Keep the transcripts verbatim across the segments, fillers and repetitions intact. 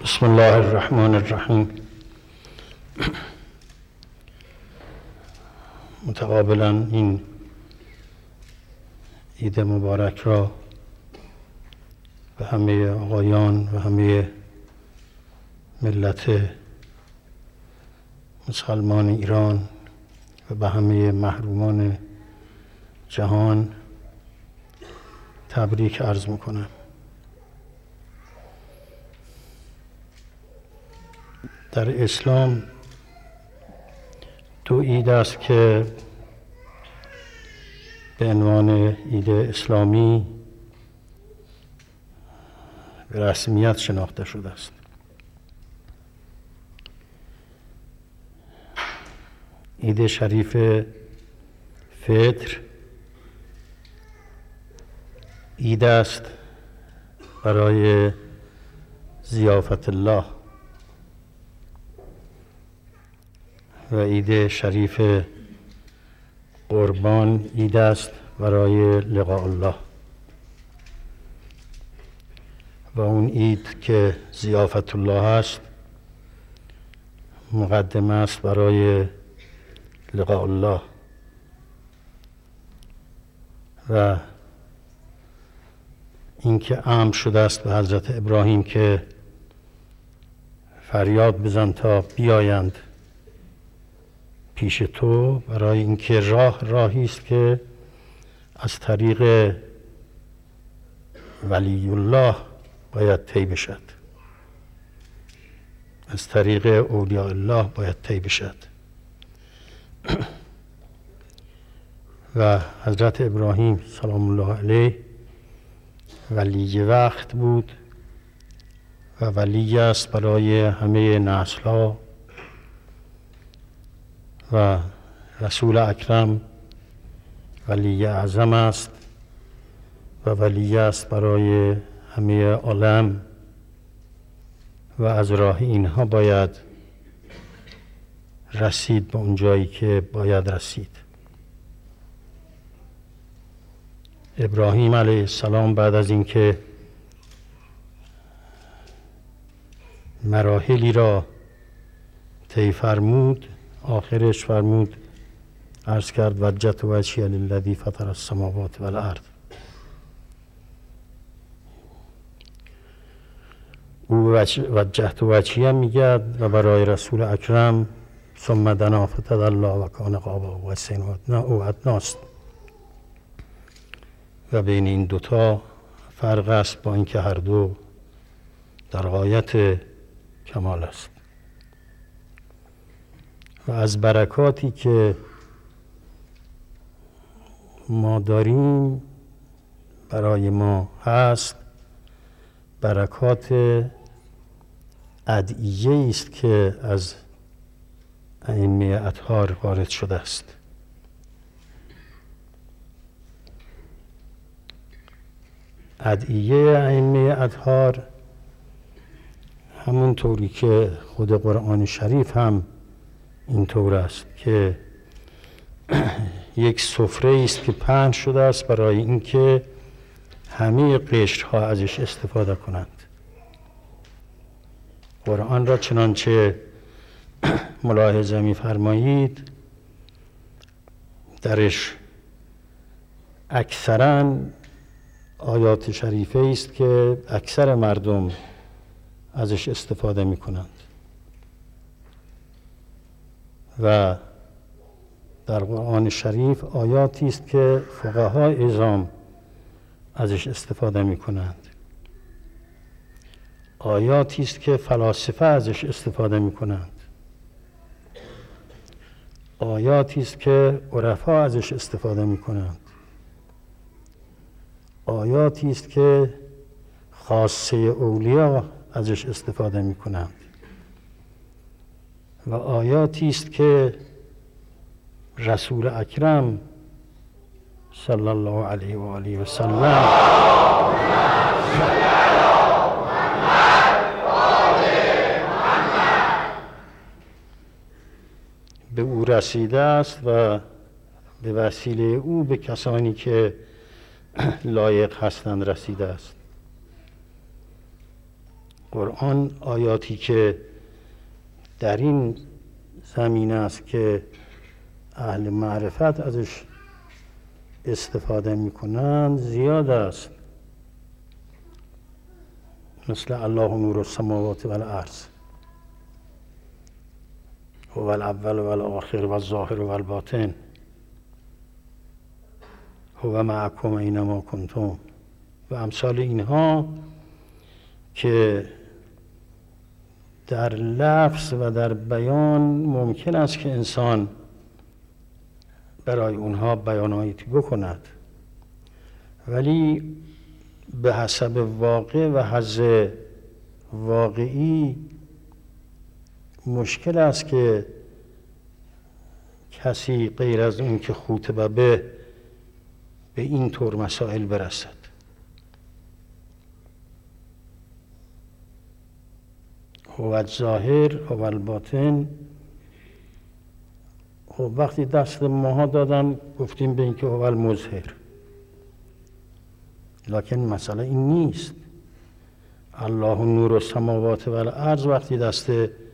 بسم الله الرحمن الرحیم. متقابلا این عید مبارک را به همه آقایان و همه ملت مسلمان ایران و به همه محرومان جهان تبریک عرض میکنم. در اسلام دو عید است که به عنوان عید اسلامی به رسمیت شناخته شده است. عید شریف فطر عید است برای ضیافت الله و عید شریف قربان عید است برای لقاء الله و اون عید که ضیافت الله است مقدمه است برای لقاء الله و اینکه امر شده است به حضرت ابراهیم که فریاد بزن تا بیایند پیش تو، برای اینکه راه راهی است که از طریق ولی الله باید طی بشد، از طریق اولیاء الله باید طی بشد. و حضرت ابراهیم سلام الله علیه ولی وقت بود و ولی است برای همه نسل ها و رسول اکرم ولی اعظم است و ولی است برای همه عالم و از راه اینها باید رسید به اون جایی که باید رسید. ابراهیم علیه السلام بعد از اینکه مراحلی را طی فرمود، آخرش فرمود عرض کرد وجهت وجهی للذی فطر السماوات والارض. او وجهت وجهی هم میگد و برای رسول اکرم ثم دنا فتدلی و کان قاب قوسین او ادناست و بین این دوتا فرق است، با اینکه هر دو در غایت کمال است. و از برکاتی که ما داریم برای ما هست برکات ادعیه است که از ائمه اطهار وارد شده است. ادعیه ائمه اطهار همون طوری که خود قرآن شریف هم اینطور است که یک سفره است که پهن شده است برای اینکه همه قشرها ازش استفاده کنند. قرآن را چنانچه ملاحظه می‌فرمایید درش اکثراً آیات شریفه است که اکثر مردم ازش استفاده می‌کنند و در قرآن شریف آیاتی است که فقهای اعظام ازش استفاده می‌کنند، آیاتی است که فلاسفه ازش استفاده می‌کنند، آیاتی است که عرفا ازش استفاده می‌کنند، آیاتی است که خاصه اولیاء ازش استفاده می‌کنند و آیاتی است که رسول اکرم صلی الله علیه و آله و سلم به او رسیده است و به وسیله او به کسانی که لایق هستند رسیده است. قرآن آیاتی که در این زمینه است که اهل معرفت ازش استفاده میکنند زیاد است، مثل الله نور السماوات و الارض، هو الاول و الاخر و الظاهر و الباطن، هو معکم اینما کنتم و امثال اینها که در لفظ و در بیان ممکن است که انسان برای اونها بیاناتی بکند، ولی به حسب واقع و حظ واقعی مشکل است که کسی غیر از اون که خوطبه به به این طور مسائل برسد. هو الظاهر هو الباطن. خب وقتی دست ماها دادن گفتیم به اینکه هو المظهر، لکن مسئله این نیست. الله نور السماوات و الارض وقتی دست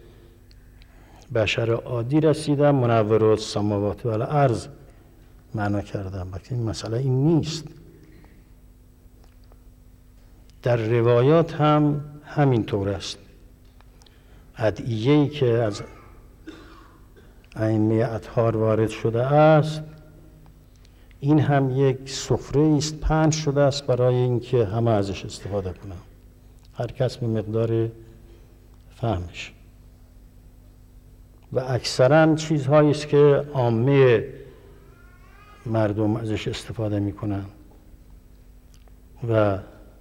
بشر عادی رسیدن منور السماوات و الارض معنا کردن، وقتی این مسئله این نیست. در روایات هم همین طور است. ادعیه‌ای که از ائمه اطهار وارد شده است، این هم یک سفره است پهن شده است برای اینکه همه ازش استفاده کنن، هر کس به مقدار فهمش، و اکثرا چیزهایی است که عامه مردم ازش استفاده میکنن و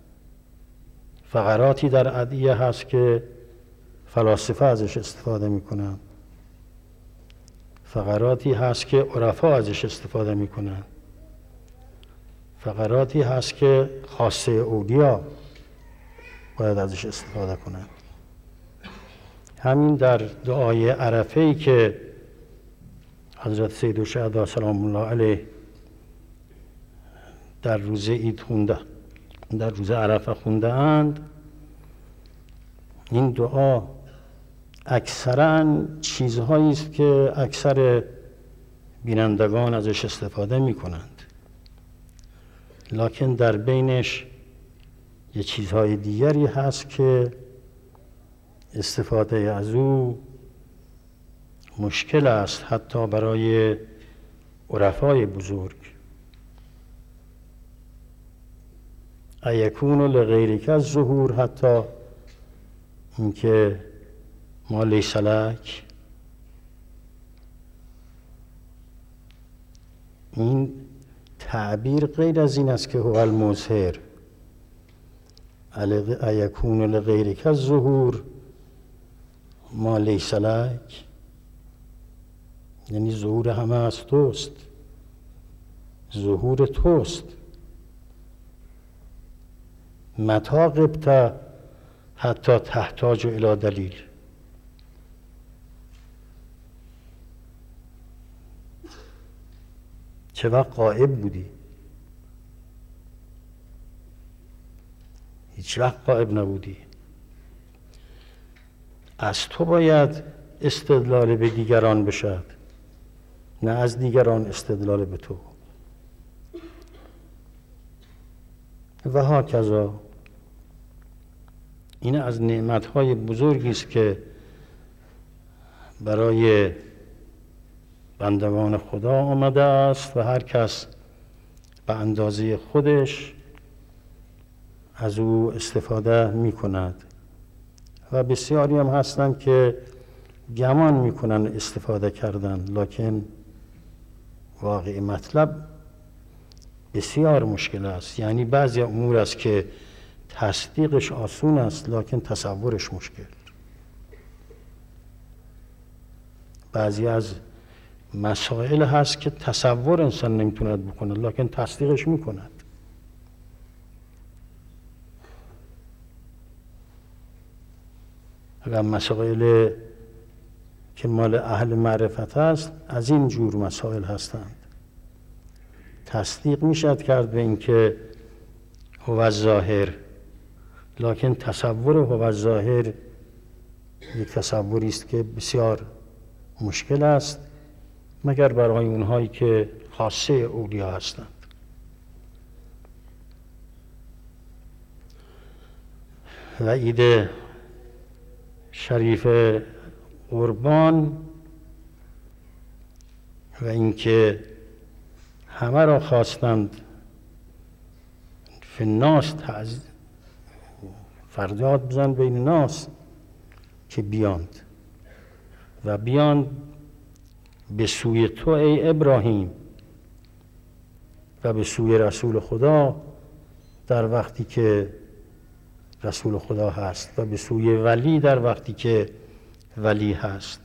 فقراتی در ادعیه هست که فلاسفه ازش استفاده میکنن، فقراتی هست که عرفا ازش استفاده میکنن، فقراتی هست که خاصه اولیا باید ازش استفاده کنن. همین در دعای عرفه‌ای که حضرت سید الشهدا سلام الله علیه در روز عید خونده، در روز عرفه خونده اند، این دعا اکثرا چیزهایی است که اکثر بینندگان ازش استفاده می کنند، لکن در بینش یه چیزهای دیگری هست که استفاده از او مشکل است، حتی برای عرفای بزرگ. ایکون لغیرک الظهور، حتی اینکه ما لیس لک، این تعبیر غیر از این است که هو المظهر. ایکون لغیرک الظهور ما لیس لک، یعنی ظهور همه از توست، ظهور توست. متى غبت حتی تحتاج الی دلیل. چه وقت غائب بودی؟ هیچ وقت غائب نبودی. از تو باید استدلال به دیگران بشد، نه از دیگران استدلال به تو. و هاکذا این از نعمت‌های بزرگی است که برای بندگان خدا آمده است و هر کس به اندازه خودش از او استفاده می کند. و بسیاری هم هستند که گمان می کنند استفاده کردن، لکن واقعی مطلب بسیار مشکل است. یعنی بعضی امور است که تصدیقش آسون است لکن تصورش مشکل. بعضی از مسائل هست که تصور انسان نمیتوند بکنه لکن تصدیقش میکند. و مسائل که مال اهل معرفت است از این جور مسائل هستند. تصدیق میشد کرد به اینکه هو الظاهر لکن تصور هوالظاهر یک تصوری است که بسیار مشکل است، مگر برای اونهایی که خاصه اولیا هستند. و عید شریف قربان و اینکه همه را خواستند فناس فریاد بزن بین ناس که بیاند و بیاند به سوی تو ای ابراهیم و به سوی رسول خدا در وقتی که رسول خدا هست و به سوی ولی در وقتی که ولی هست.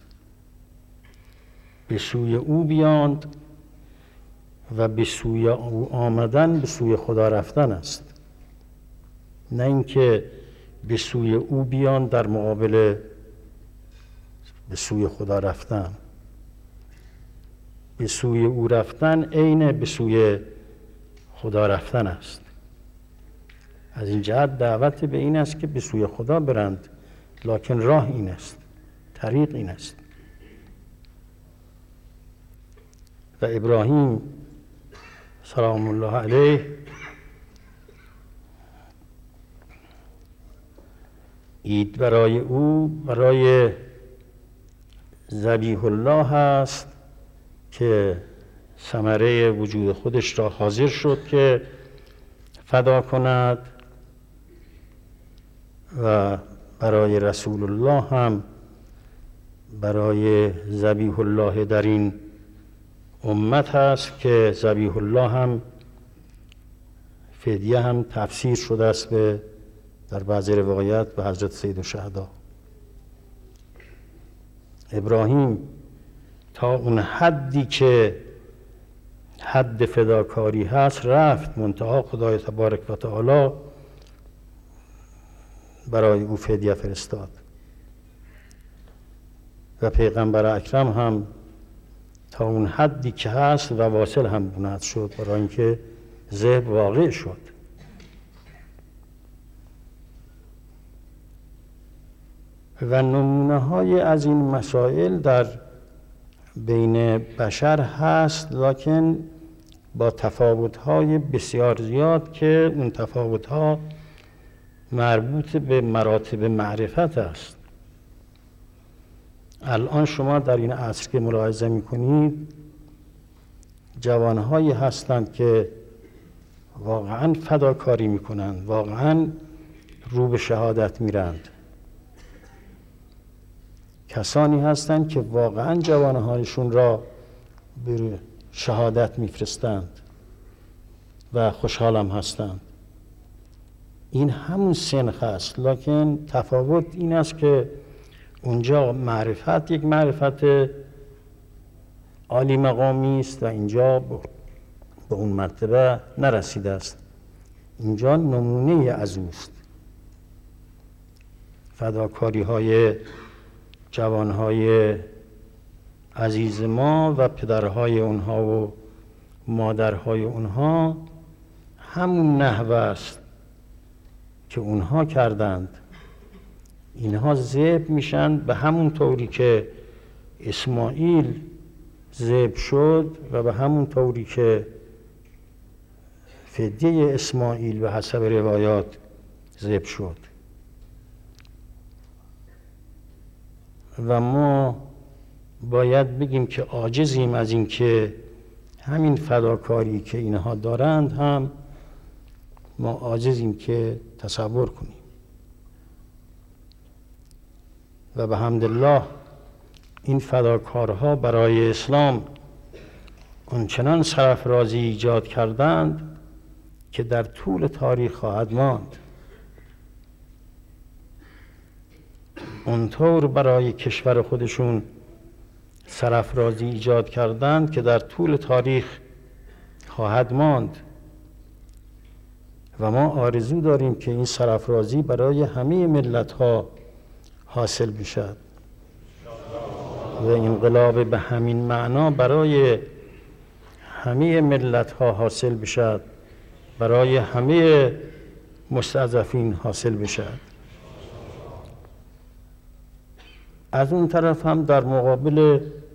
به سوی او بیاند و به سوی او آمدن به سوی خدا رفتن است، نه اینکه به سوی او بیان در مقابل به سوی خدا رفتن. به سوی او رفتن عین به سوی خدا رفتن است. از این جهت دعوت به این است که به سوی خدا برند، لکن راه این است، طریق این است. و ابراهیم سلام الله علیه عید برای او برای ذبیح الله است که ثمره وجود خودش را حاضر شد که فدا کند، و برای رسول الله هم برای ذبیح الله در این امت هست که ذبیح الله هم فدیه هم تفسیر شده است به در بعضی روایات به حضرت سید الشهدا. ابراهیم تا اون حدی که حد فداکاری هست رفت، منتها خدای تبارک و تعالی برای او فدیه فرستاد و پیغمبر اکرم هم تا اون حدی که هست و واصل هم بنات شد برای اینکه ذبح واقع شد. و نمونه های از این مسائل در بین بشر هست، لکن با تفاوت های بسیار زیاد که اون تفاوت ها مربوط به مراتب معرفت است. الان شما در این عصر که ملاحظه میکنید جوانهایی هستند که واقعا فداکاری میکنند، واقعا رو به شهادت میرند. کسانی هستند که واقعا جوانهایشون را به شهادت میفرستند و خوشحالم هستند. این همون سنخ است، لکن تفاوت این است که اونجا معرفت یک معرفت عالی مقامی است و اینجا به اون مرتبه نرسیده است. اینجا نمونه از اوست. فداکاری های جوانهای عزیز ما و پدرهای اونها و مادرهای اونها همون نحوه است که اونها کردند. اینها ذبح میشن به همون طوری که اسماعیل ذبح شد و به همون طوری که فدیه اسماعیل به حسب روایات ذبح شد. و ما باید بگیم که عاجزیم از این که همین فداکاری که اینها دارند هم ما عاجزیم که تصور کنیم. و به حمدالله این فداکارها برای اسلام آنچنان سرافرازی ایجاد کردند که در طول تاریخ خواهد ماند. اونطور برای کشور خودشون سرافرازی ایجاد کردند که در طول تاریخ خواهد ماند. و ما آرزو داریم که این سرافرازی برای همه ملت‌ها حاصل بشد و انقلاب به همین معنا برای همه ملت‌ها حاصل بشد، برای همه مستضعفین حاصل بشد. از اون طرف هم در مقابل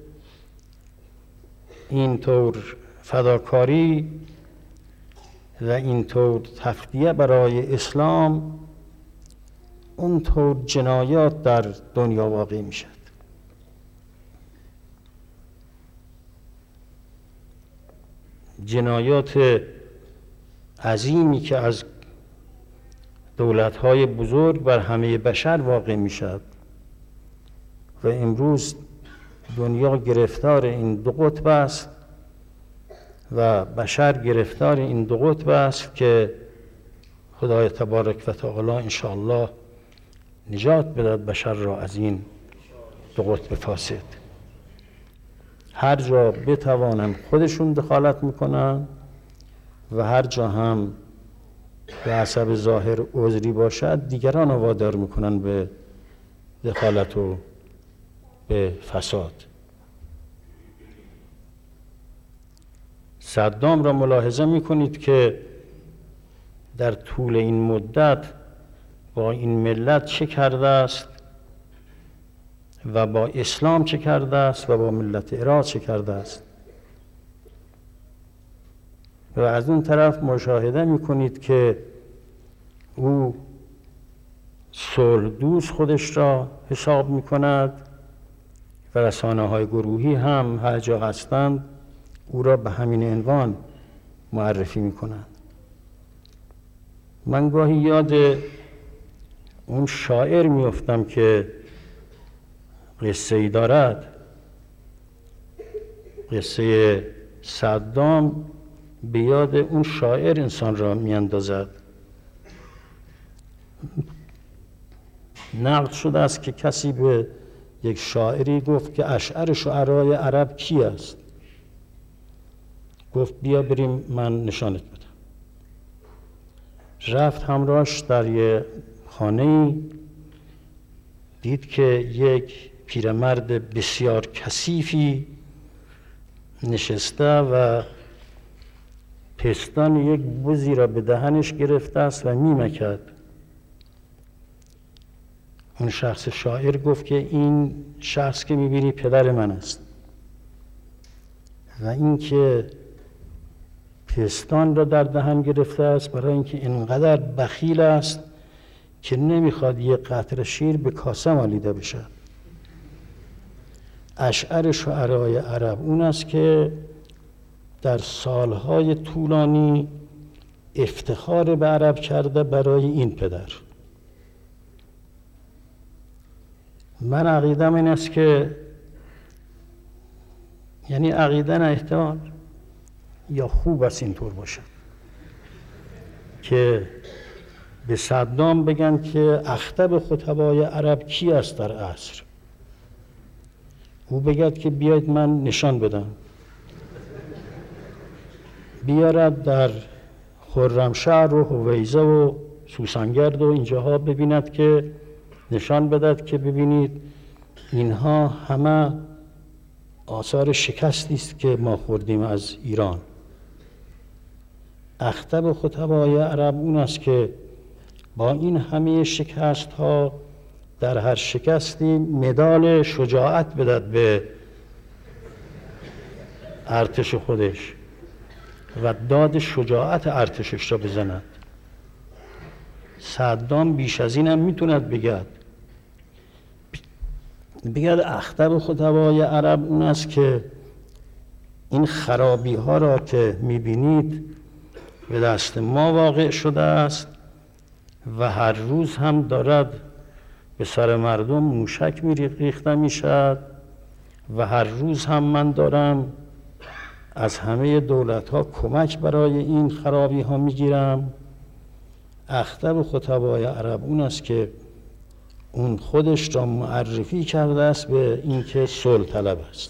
اینطور فداکاری و اینطور تفدیه برای اسلام اونطور جنایات در دنیا واقع می شد. جنایات عظیمی که از دولت‌های بزرگ بر همه بشر واقع می شد و امروز دنیا گرفتار این دو قطب است و بشر گرفتار این دو قطب است که خدای تبارک و تعالی انشاءالله نجات بدهد بشر را از این دو قطب فاسد. هر جا بتوانند خودشون دخالت میکنن و هر جا هم به حسب ظاهر عذری باشد دیگران را وادار میکنن به دخالت و به فساد. صدام را ملاحظه میکنید که در طول این مدت با این ملت چه کرده است و با اسلام چه کرده است و با ملت عراق چه کرده است. و از اون طرف مشاهده میکنید که او صلح دوست خودش را حساب میکند و رسانه های گروهی هم هر جا هستند او را به همین عنوان معرفی میکنند. من گاهی یاد اون شاعر میافتم که قصه ای دارد، قصه صدام به یاد اون شاعر انسان را میاندازد. نقل شده است که کسی به یک شاعری گفت که اشعار شعرای عرب کی است؟ گفت بیا بریم من نشانت بدم. رفت همراهش در یه خانه‌ای، دید که یک پیرمرد بسیار کثیفی نشسته و پستان یک بزی را به دهنش گرفته است و میمکد. اون شخص شاعر گفت که این شخص که میبینی پدر من است و این که پستان را در دهن گرفته است برای اینکه اینقدر بخیل است که نمیخواد یک قطره شیر به کاسه مالیده بشه. اشعار شعرای عرب اون است که در سالهای طولانی افتخار به عرب کرده برای این پدر. من عقیدم این است که یعنی عقیده نه احتمال یا خوب است اینطور باشه که به صدام بگن که اخطب خطبای عرب کی است در عصر، او بگد که بیاید من نشان بدم، بیارد در خرمشهر و هویزه و سوسنگرد و اینجاها ببیند که نشان بدهد که ببینید اینها همه آثار شکستی است که ما خوردیم از ایران. اخطب خطبای عرب اون است که با این همه شکست ها در هر شکستی مدال شجاعت بدهد به ارتش خودش و داد شجاعت ارتشش را بزند. صدام بیش از این هم میتوند بگد بگد اخطب خطبای عرب اون است که این خرابی ها را که میبینید به دست ما واقع شده است و هر روز هم دارد به سر مردم موشک ریخته میشد و هر روز هم من دارم از همه دولت ها کمک برای این خرابی ها میگیرم. اخطب خطبای عرب اون است که اون خودش را معرفی کرده است به اینکه صلح طلب است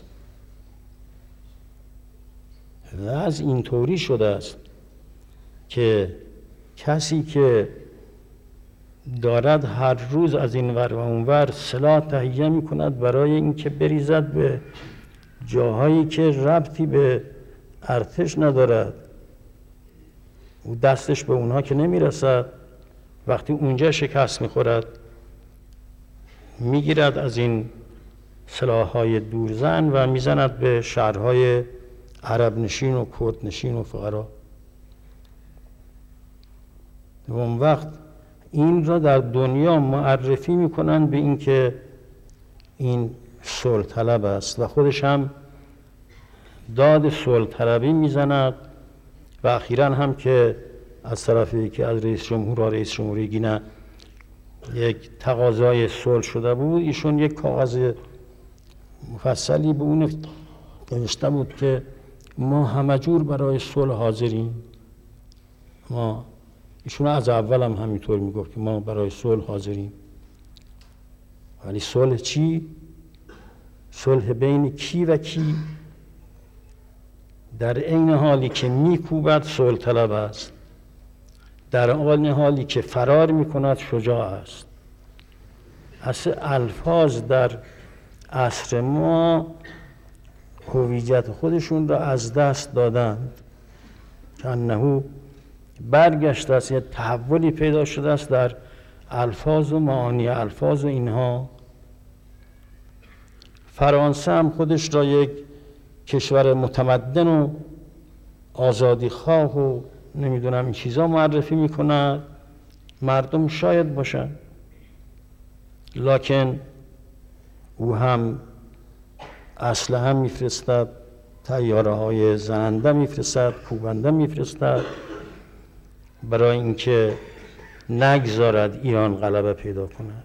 و از این طوری شده است که کسی که دارد هر روز از این ور و اون ور سلاح تهیه می کند برای اینکه بریزد به جاهایی که ربطی به ارتش ندارد، او دستش به اونها که نمی رسد، وقتی اونجا شکست میخورد میگیرد از این سلاح‌های دورزن و میزند به شهرهای عرب نشین و کرد نشین و فقرا. و اون وقت این را در دنیا معرفی میکنن به این که این صلح طلب است و خودش هم داد صلح طلبی میزند و اخیراً هم که از طرف یکی از رئیس جمهور و رئیس جمهوری گینه یک تقاضای صلح شده بود، ایشون یک کاغذ مفصلی به اون نوشته بود که ما همه جور برای صلح حاضریم. ما ایشون از اول هم همینطور میگفت که ما برای صلح حاضریم، ولی صلح چی؟ صلح بین کی و کی؟ در عین حالی که میکوبد صلح طلب است، در آن حالی که فرار میکند شجاع است. اصل الفاظ در عصر ما هویت خودشون را از دست دادند، که انه برگشته است، یه تحولی پیدا شده است در الفاظ و معانی الفاظ و اینها. فرانسه هم خودش را یک کشور متمدن و آزادی خواه و نمیدونم این چیزا معرفی میکنه، مردم شاید باشن، لکن او هم اسلحه هم میفرستد، طیاره های زننده میفرستد، کوبنده میفرستد برای اینکه نگذارد ایران غلبه پیدا کند.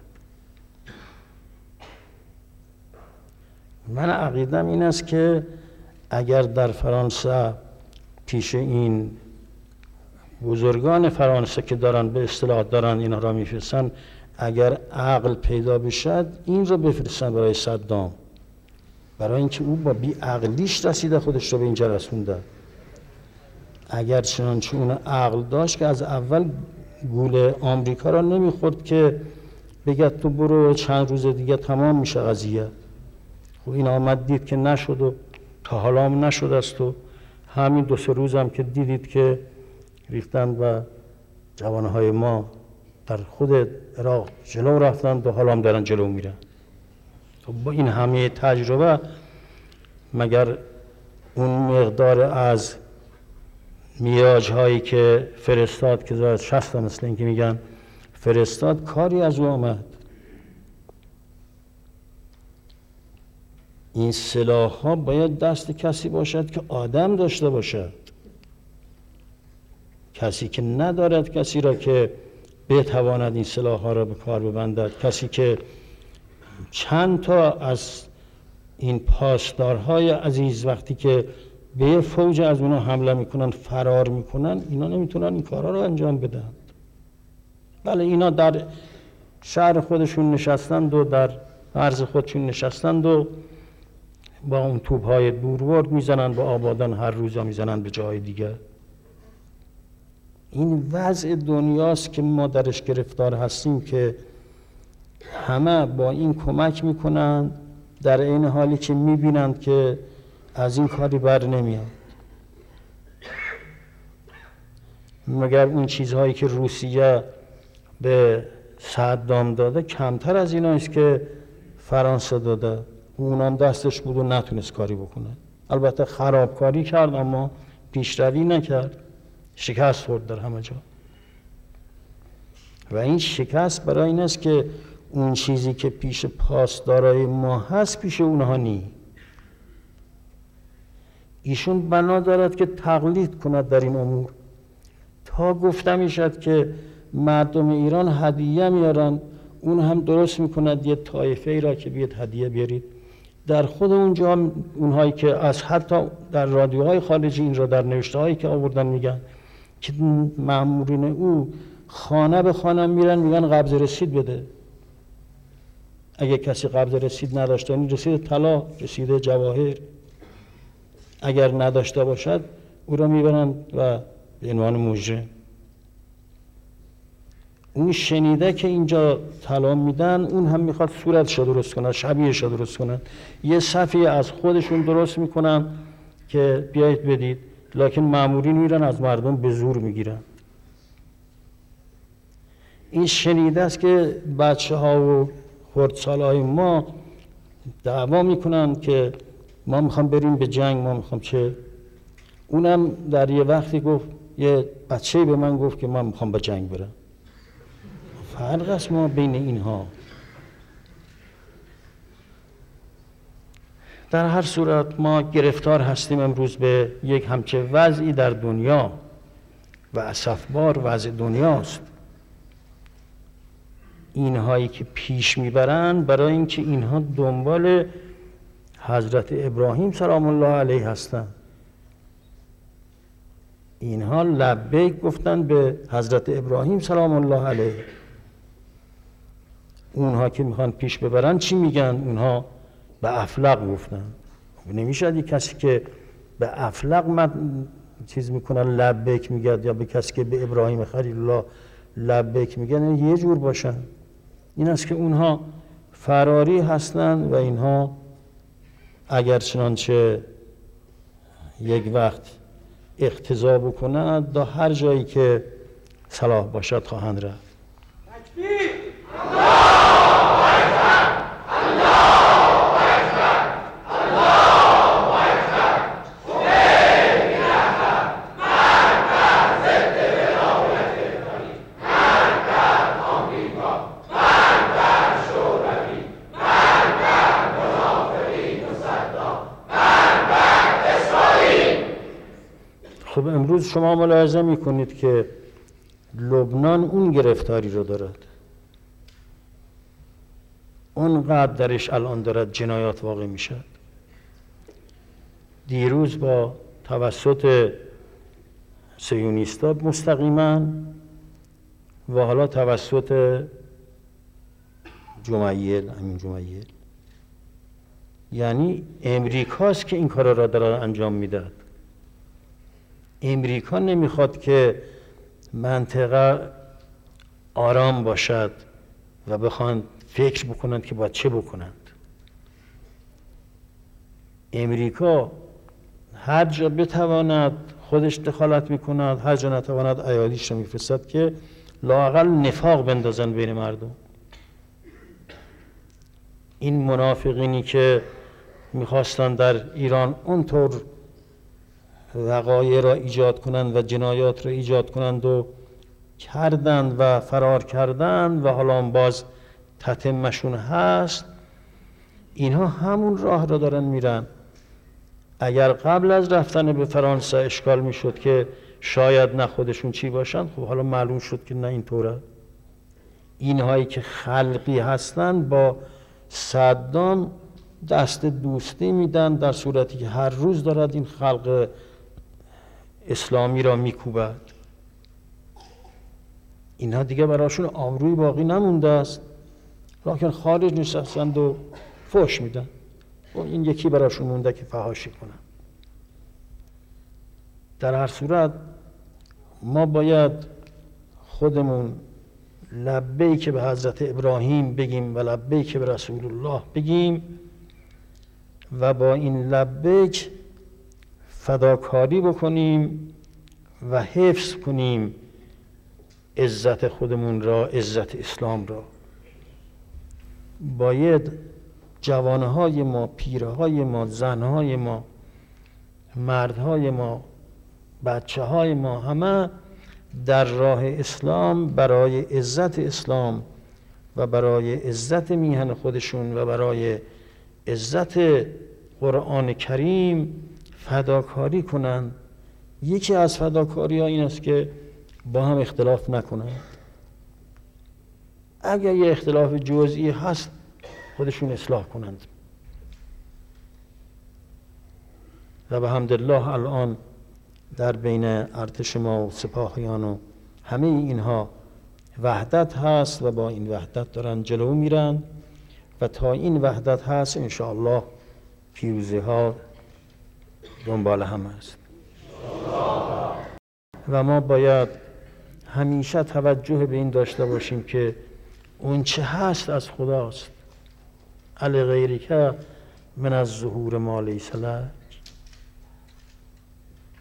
من عقیدم این است که اگر در فرانسه پیش این بزرگان فرانسه که دارن به اصطلاح دارن اینا را میفرستن، اگر عقل پیدا بشد این را بفرستن برای صدام، برای اینکه او با بی عقلیش رسیده خودش رو به اینجا رسونده. اگر چنانچه اون عقل داشت که از اول گول آمریکا را نمیخورد که بگد تو برو چند روز دیگه تمام میشه قضیه. خب این آمد دید که نشد و تا حالا هم نشد است و همین دو سه روز هم که دیدید که ریختن و جوانهای ما در خود عراق جلو رفتن و حالا هم دارن جلو میرن. خب با این همه تجربه مگر اون مقدار از میراج هایی که فرستاد که زاید شست مثل این که میگن فرستاد کاری از او آمد؟ این سلاح ها باید دست کسی باشد که آدم داشته باشد، کسی که ندارد کسی را که بتواند این سلاح ها را به کار ببندد، کسی که چند تا از این پاسدارهای عزیز وقتی که به یه فوج از اونا حمله میکنن فرار میکنن، اینا نمیتونن این کارها رو انجام بدن. بله اینا در شهر خودشون نشستند و در مرز خودشون نشستند و با اون توپ‌های دورورد میزنن، با آبادان هر روزا میزنن به جای دیگه. این وضع دنیاست که ما درش گرفتار هستیم که همه با این کمک میکنن در این حالی که میبینند که از این کاری بر نمیاد. مگر اون چیزهایی که روسیه به صدام داده کمتر از این است که فرانسه داده؟ اونم دستش بود و نتونست کاری بکنه. البته خرابکاری کرد اما پیشروی نکرد، شکست خورد در همه جا. و این شکست برای این است که اون چیزی که پیش پاسدارای ما هست پیش اونها نی. ایشون بنا دارد که تقلید کند در این امور. تا گفته میشد که مردم ایران هدیه میارن، اون هم درست میکند یه طایفه ای را که بیاد هدیه بیارید. در خود اونجا اونهایی که از حتی در رادیوهای خارجی این را در نوشته هایی که آوردن میگن که مامورین او خانه به خانه میرن میگن قبض رسید بده. اگه کسی قبض رسید نداشته، این رسید طلا، رسید جواهر، اگر نداشته باشد او را میبرن و به عنوان مجرم. اون شنیده که اینجا طلا میدن، اون هم میخواد صورتش رو درست کنه، شبیهش رو درست کنه، یه صفی از خودشون درست میکنن که بیایید بدید، لکن مامورین میرن از مردم به زور میگیرن. این شنیده است که بچه ها و خردسال های ما دعوا میکنن که ما میخوام بریم به جنگ، ما میخوام چه. اونم در یه وقتی گفت، یه بچه به من گفت که من میخوام به جنگ برم. فرق است ما بین اینها. در هر صورت ما گرفتار هستیم امروز به یک همچه وضعی در دنیا و اسفبار وضع دنیاست. اینهایی که پیش میبرن برای اینکه اینها دنبال حضرت ابراهیم سلام الله علیه هستند. اینها لبیک گفتن به حضرت ابراهیم سلام الله علیه. اونها که میخوان پیش ببرن چی میگن؟ اونها به افلاق گفتن. نمیشه یک کسی که به افلاق من چیز میکنن لبیک میگه، یا به کسی که به ابراهیم خلیل الله لبیک میگن یه جور باشن. این است که اونها فراری هستن و اینها اگر چنانچه یک وقت اقتضا بکنند تا هر جایی که صلاح باشد خواهند رفت. خب امروز شما ملاحظه میکنید که لبنان اون گرفتاری رو دارد، اونقدر درش الان دارد جنایات واقع میشد. دیروز با توسط صهیونیستا مستقیما و حالا توسط جمیل، همین جمیل، یعنی امریکاست که این کارا را داره انجام میدهد. امریکا نمیخواد که منطقه آرام باشد و بخوان فکر بکنند که باید چه بکنند. امریکا هر جا بتواند خودش دخالت میکند، هر جا نتواند ایالیش رو میفرستد که لااقل نفاق بندازن بین مردم. این منافقینی که میخواستن در ایران اونطور وقایع را ایجاد کنند و جنایات را ایجاد کنند و کردند و فرار کردند و حالا باز تتمشون هست، اینها همون راه را دارن میرن. اگر قبل از رفتن به فرانسه اشکال میشد که شاید نه خودشون چی باشن، خب حالا معلوم شد که نه اینطوره. اینهایی که خلقی هستند با صدام دست دوستی میدن، در صورتی که هر روز دارد این خلق اسلامی را میکوبد. اینها دیگه براشون آبروی باقی نمونده است، لکن خارج نشستند و فحش میدن و این یکی براشون مونده که فحاشی کنن. در هر صورت ما باید خودمون لبیک به حضرت ابراهیم بگیم و لبیک به رسول الله بگیم و با این لبیک فداکاری بکنیم و حفظ کنیم عزت خودمون را، عزت اسلام را. باید جوانهای ما، پیرهای ما، زنهای ما، مردهای ما، بچه های ما همه در راه اسلام برای عزت اسلام و برای عزت میهن خودشون و برای عزت قرآن کریم فداکاری کنند. یکی از فداکاری ها این است که با هم اختلاف نکنند. اگر یه اختلاف جزئی هست خودشون اصلاح کنند. و به حمدالله الان در بین ارتش ما و سپاهیان و همه اینها وحدت هست و با این وحدت دارن جلو میرن و تا این وحدت هست انشاءالله پیروزی ها دنبال هم هست. و ما باید همیشه توجه به این داشته باشیم که اون چه هست از خداست. علی غیری که من از ظهور ما لیس لک،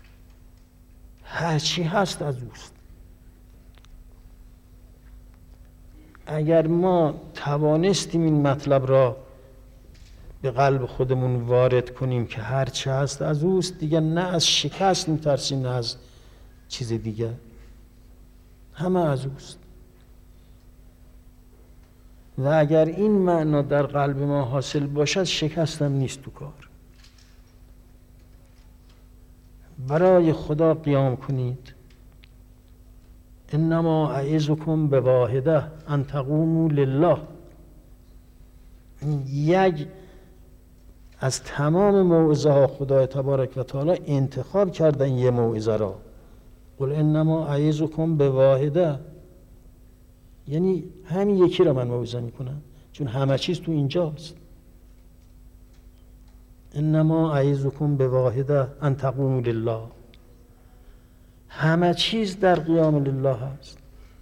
هر چی هست از اوست. اگر ما توانستیم این مطلب را به قلب خودمون وارد کنیم که هر چه هست از اوست، دیگه نه از شکست میترسیم نه از چیز دیگه، همه از اوست. و اگر این معنا در قلب ما حاصل باشد، شکست هم نیست تو کار. برای خدا قیام کنید. انما اعظکم بواحده ان تقوموا لله. یک از تمام موعظه ها خدای تبارک و تعالی انتخاب کردن یه موعظه را، قل انما اعظکم بواحده، یعنی همین یکی را من موعظه میکنم، چون همه چیز تو اینجاست. انما اعظکم بواحده ان تقوموا لله، همه چیز در قیام لله هست.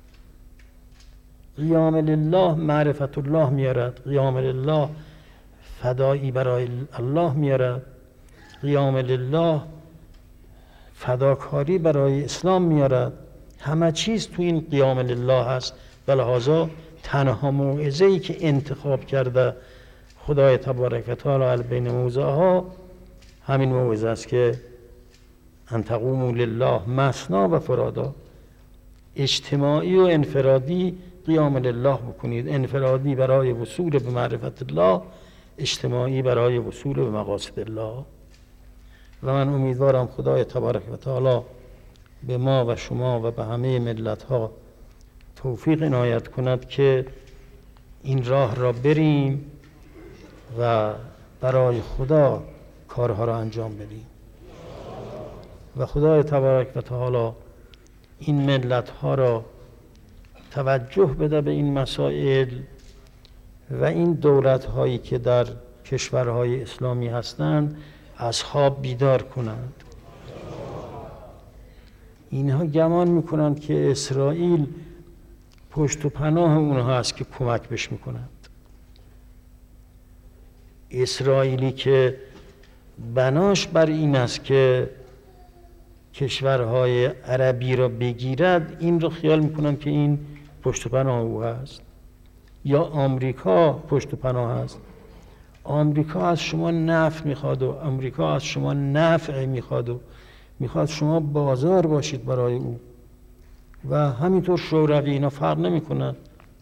قیام لله معرفت الله میارد، قیام لله فدایی برای الله میارد، قیام لله فداکاری برای اسلام میارد. همه چیز تو این قیام لله هست. ولهذا تنها موعظه‌ای که انتخاب کرده خدای تبارک و تعالی بین موعظه ها همین موعظه است که ان تقوموا لله مثنا و فرادا، اجتماعی و انفرادی قیام لله بکنید، انفرادی برای وصول به معرفت الله، اجتماعی برای وصول به مقاصد الله. و من امیدوارم خدای تبارک و تعالی به ما و شما و به همه ملت ها توفیق عنایت کند که این راه را بریم و برای خدا کارها را انجام بدیم. و خدای تبارک و تعالی این ملت ها را توجه بده به این مسائل و این دولت هایی که در کشورهای اسلامی هستند از خواب بیدار کنند. اینها گمان میکنند که اسرائیل پشت و پناه اونها است که کمک بش میکنند. اسرائیلی که بناش بر این است که کشورهای عربی را بگیرد، این رو خیال میکنم که این پشت و پناه او هست. یا آمریکا پشت و پناه هست. آمریکا از شما نفع میخواد و آمریکا از شما نفع میخواد و میخواد شما بازار باشید برای او. و همینطور شوروی، اینا فرق نمیکنن.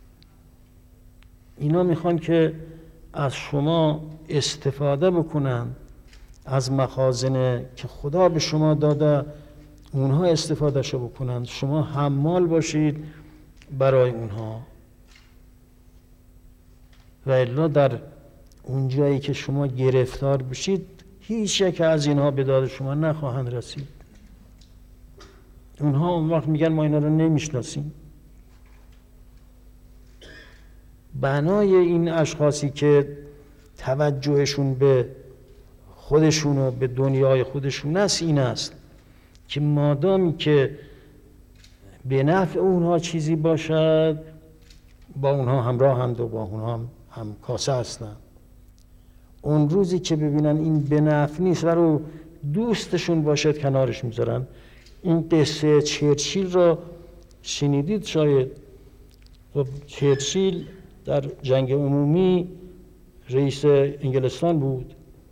اینا میخوان که از شما استفاده بکنن، از مخازن که خدا به شما داده اونها استفاده شو بکنن، شما حمال باشید برای اونها. و الا در اون جایی که شما گرفتار بشید هیچ یک از اینها به داد شما نخواهند رسید. اونها اون وقت میگن ما اینا رو نمیشناسیم. بنای این اشخاصی که توجهشون به خودشون و به دنیای خودشون است این است که مادامی که به نفع اونها چیزی باشد با اونها همراهند و با اونها هم, هم کاسه هستند. اون روزی که ببینن این به نفع نیست و رو دوستشون باشد کنارش میذارن. این قصه چرچیل را شنیدید شاید. خب چرچیل در جنگ عمومی رئیس انگلستان بود.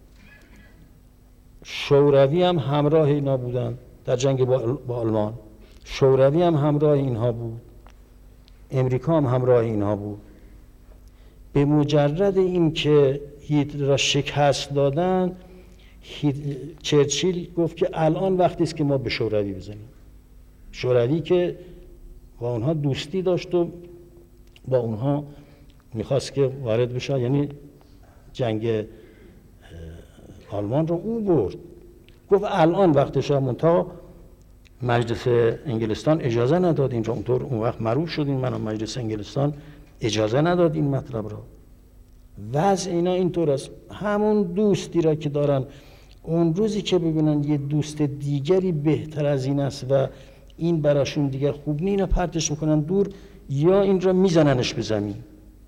شوروی هم همراه اینا بودن در جنگ با آلمان. شوروی هم همراه اینها بود. امریکا هم همراه اینها بود. به مجرد این که هیتلر را شکست دادن، چرچیل گفت که الان وقتی است که ما به شوروی بزنیم. شوروی که با اونها دوستی داشت و با اونها میخواست که وارد بشه، یعنی جنگ آلمان رو اون برد. گفت الان وقتشه. منتها مجلس انگلستان اجازه نداد اینجا. اونطور اون وقت معروف شد این منو مجلس انگلستان اجازه نداد این مطلب را. وضع اینا اینطور است. همون دوستی را که دارن اون روزی که ببینن یه دوست دیگری بهتر از این است و این براشون دیگر خوب نیست، اینا پرتش میکنن دور یا این را میزننش به زمین.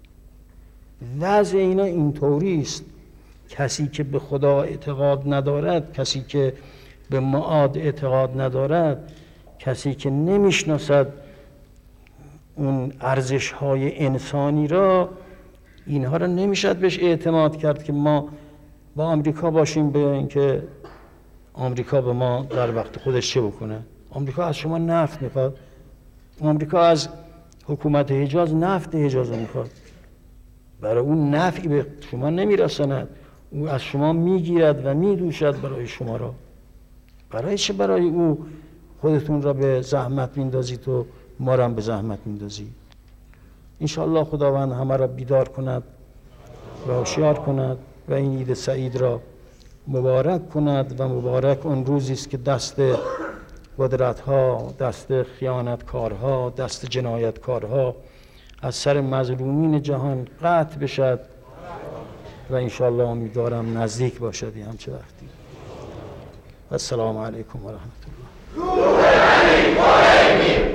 وضع اینا اینطوری است. کسی که به خدا اعتقاد ندارد، کسی که به معاد اعتقاد ندارد، کسی که نمیشناسد اون ارزش های انسانی را، اینها را نمیشد بهش اعتماد کرد که ما با آمریکا باشیم به اینکه آمریکا به ما در وقت خودش چه بکنه. آمریکا از شما نفت میخواد، آمریکا از حکومت حجاز نفت حجاز میخواد، برای اون نفعی به شما نمیرساند، او از شما میگیرد و میدوشد برای شما را. برای چه برای او خودتون را به زحمت میندازید و ما را هم به زحمت میندازید؟ انشاءالله خداوند همه را بیدار کند و هوشیار کند و این عید سعید را مبارک کند و مبارک اون روزی است که دست قدرت‌ها، دست خیانتکارها، دست جنایتکارها از سر مظلومین جهان قطع بشد و انشاءالله امیدوارم نزدیک باشد همچه وقتی. السلام علیکم و رحمت الله.